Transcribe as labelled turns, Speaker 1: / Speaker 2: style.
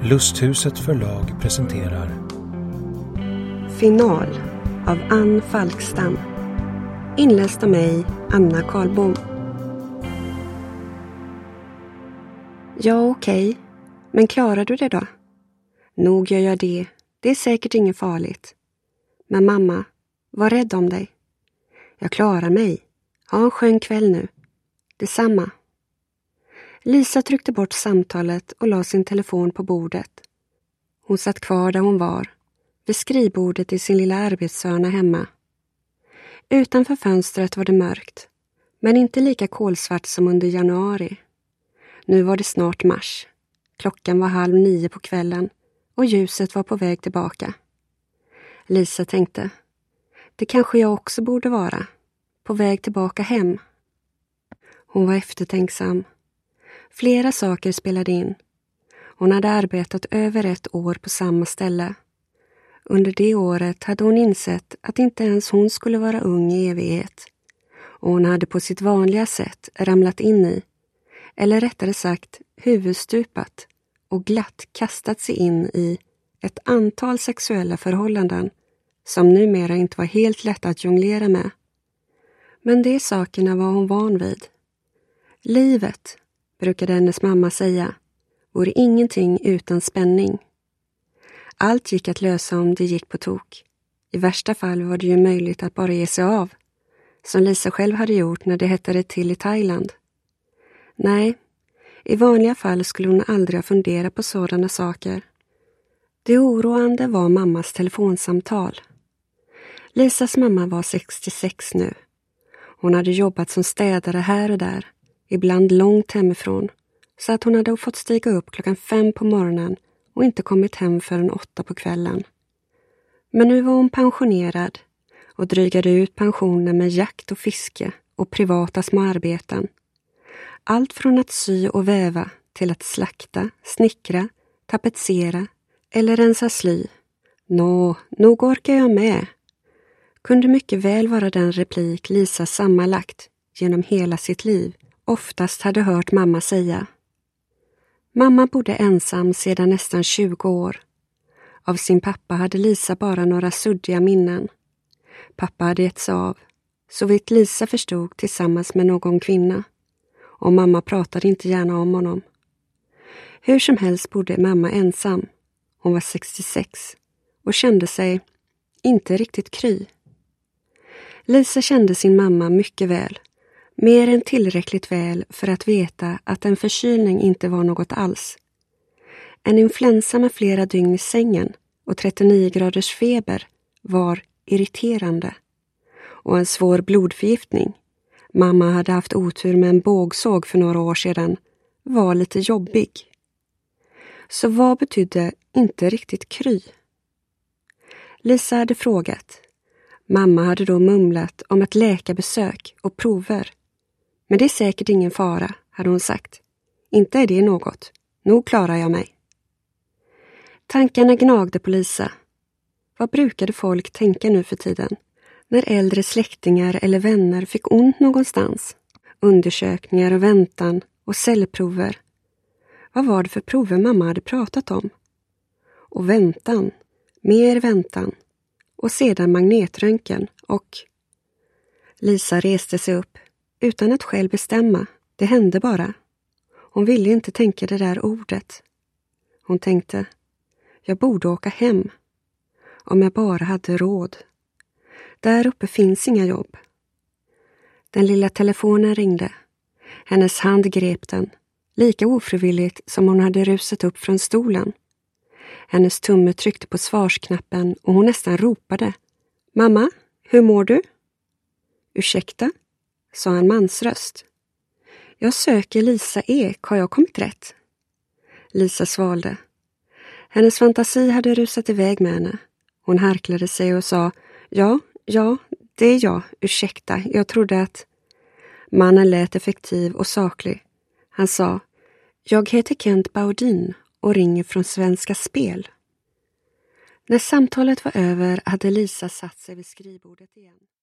Speaker 1: Lusthuset förlag presenterar
Speaker 2: Final av Ann Falkstam. Inläst av mig, Anna Karlbom. Ja, okej. Men klarar du det då? Nog gör jag det. Det är säkert inget farligt. Men mamma, var rädd om dig. Jag klarar mig. Ha en skön kväll nu. Detsamma. Lisa tryckte bort samtalet och la sin telefon på bordet. Hon satt kvar där hon var, vid skrivbordet i sin lilla arbetshörna hemma. Utanför fönstret var det mörkt, men inte lika kolsvart som under januari. Nu var det snart mars. Klockan var 8:30 på kvällen och ljuset var på väg tillbaka. Lisa tänkte, det kanske jag också borde vara, på väg tillbaka hem. Hon var eftertänksam. Flera saker spelade in. Hon hade arbetat över 1 år på samma ställe. Under det året hade hon insett att inte ens hon skulle vara ung i evighet. Och hon hade på sitt vanliga sätt ramlat in i, eller rättare sagt huvudstupat och glatt kastat sig in i ett antal sexuella förhållanden som numera inte var helt lätta att jonglera med. Men de sakerna var hon van vid. Livet, brukade hennes mamma säga, vore ingenting utan spänning. Allt gick att lösa om det gick på tok. I värsta fall var det ju möjligt att bara ge sig av, som Lisa själv hade gjort när det hettade till i Thailand. Nej, i vanliga fall skulle hon aldrig ha funderat på sådana saker. Det oroande var mammas telefonsamtal. Lisas mamma var 66 nu. Hon hade jobbat som städare här och där, ibland långt hemifrån, så att hon hade fått stiga upp 5 på morgonen och inte kommit hem förrän 8 på kvällen. Men nu var hon pensionerad och drygade ut pensionen med jakt och fiske och privata små arbeten. Allt från att sy och väva till att slakta, snickra, tapetsera eller rensa sly. Nog orkar jag med. Kunde mycket väl vara den replik Lisa sammanlagt genom hela sitt liv oftast hade hört mamma säga. Mamma bodde ensam sedan nästan 20 år. Av sin pappa hade Lisa bara några suddiga minnen. Pappa hade gett sig av, så vitt Lisa förstod, tillsammans med någon kvinna. Och mamma pratade inte gärna om honom. Hur som helst bodde mamma ensam. Hon var 66 och kände sig inte riktigt kry. Lisa kände sin mamma mycket väl. Mer än tillräckligt väl för att veta att en förkylning inte var något alls. En influensa med flera dygn i sängen och 39 graders feber var irriterande. Och en svår blodförgiftning, mamma hade haft otur med en bågsåg för några år sedan, var lite jobbig. Så vad betydde inte riktigt kry? Lisa hade frågat. Mamma hade då mumlat om ett läkarbesök och prover. Men det är säkert ingen fara, hade hon sagt. Inte är det något. Nog klarar jag mig. Tankarna gnagde på Lisa. Vad brukade folk tänka nu för tiden? När äldre släktingar eller vänner fick ont någonstans? Undersökningar och väntan och cellprover. Vad var det för prover mamma hade pratat om? Och väntan. Mer väntan. Och sedan magnetröntgen och... Lisa reste sig upp. Utan att själv bestämma. Det hände bara. Hon ville inte tänka det där ordet. Hon tänkte, jag borde åka hem. Om jag bara hade råd. Där uppe finns inga jobb. Den lilla telefonen ringde. Hennes hand grep den. Lika ofrivilligt som hon hade rusat upp från stolen. Hennes tumme tryckte på svarsknappen och hon nästan ropade. Mamma, hur mår du? Ursäkta, sa en mansröst. Jag söker Lisa Ek, har jag kommit rätt? Lisa svalde. Hennes fantasi hade rusat iväg med henne. Hon harklade sig och sa, ja, det är jag, ursäkta, jag trodde att... Mannen lät effektiv och saklig. Han sa, jag heter Kent Baudin och ringer från Svenska Spel. När samtalet var över hade Lisa satt sig vid skrivbordet igen.